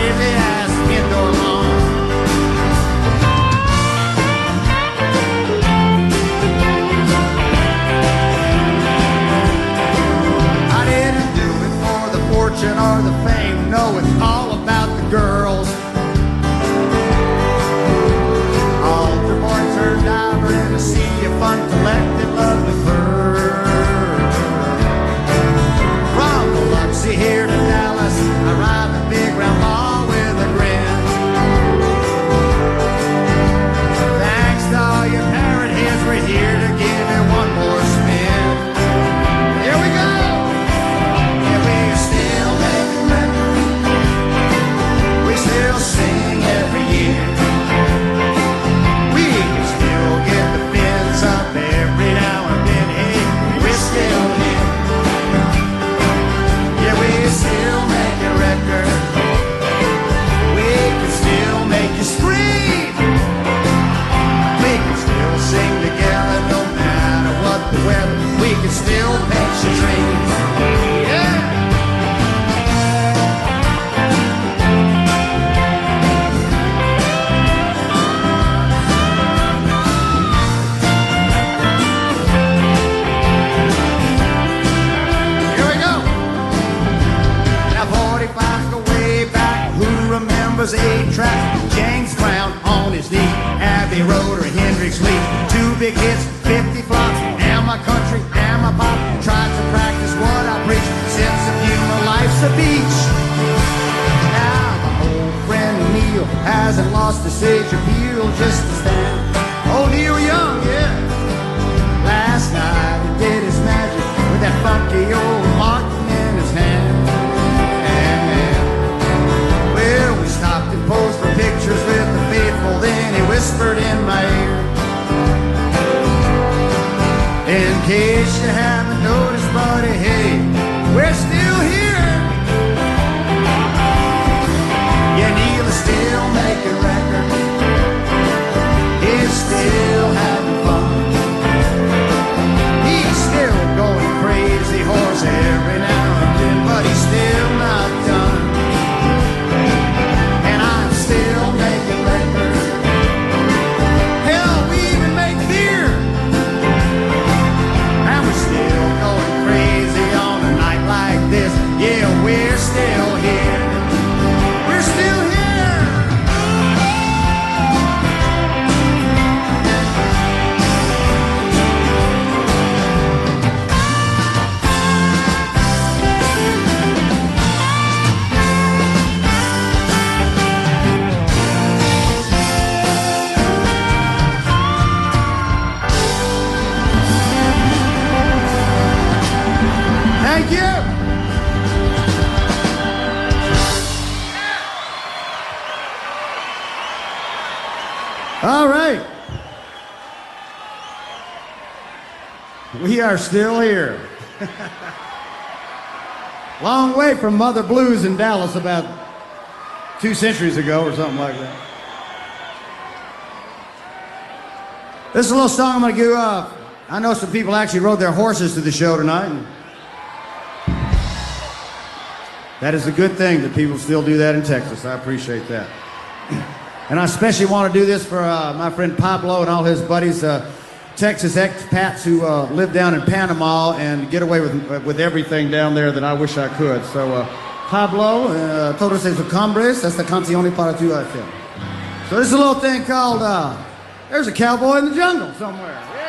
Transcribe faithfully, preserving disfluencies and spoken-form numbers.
bravely as the wind go along. I didn't do it for the fortune or the fame. No, it's all about the girls. Altar boy turned diver in a sea of fun, collected lovely pearls. From Biloxi here to Dallas, I ride the big round ball with a grin. Thanks to all you parrot heads, we're here to give it one more spin. Here we go! Yeah, we're still making records. We still sing every year. We still get the fins up every now and then. Hey, we're still here. Yeah, we're still making records. We can still make you scream. We can still sing together no matter what the weather. We can still paint your dreams. Yeah. Here we go. Now forty-fives go way back. Who remembers eight tracks? James Brown on his knee, Abbey Road or Hendrix Lee. Two big hits, fifty flops, and my country, and my pop. Tried to practice what I preach. Sense of humor, life's a beach. Now my old friend Neil hasn't lost his sage appeal just to stand. Oh, Neil Young, yeah. Last night he did his magic with that funky old Martin in his hand. Well, we stopped and posed for pictures with the faithful. Then he whispered in my ear, in case you haven't noticed, buddy, hey, we're still here. Yeah, Neil is still making records. He's still having fun. He's still going crazy horse every now and then, but he's still not done. And I'm still making records. Hell, we even make beer. And we're still going crazy on a night like this. Yeah, we're still here. We're still here. Thank you. All right. We are still here. Long way from Mother Blues in Dallas about two centuries ago or something like that. This is a little song I'm going to give. Uh, I know some people actually rode their horses to the show tonight. And that is a good thing that people still do that in Texas. I appreciate that. And I especially want to do this for uh, my friend Pablo and all his buddies, uh, Texas expats who uh, live down in Panama and get away with with everything down there that I wish I could. So, uh, Pablo, uh, todos esos hombres, esta canción para tu. So this is a little thing called uh, There's a Cowboy in the Jungle somewhere. Yeah.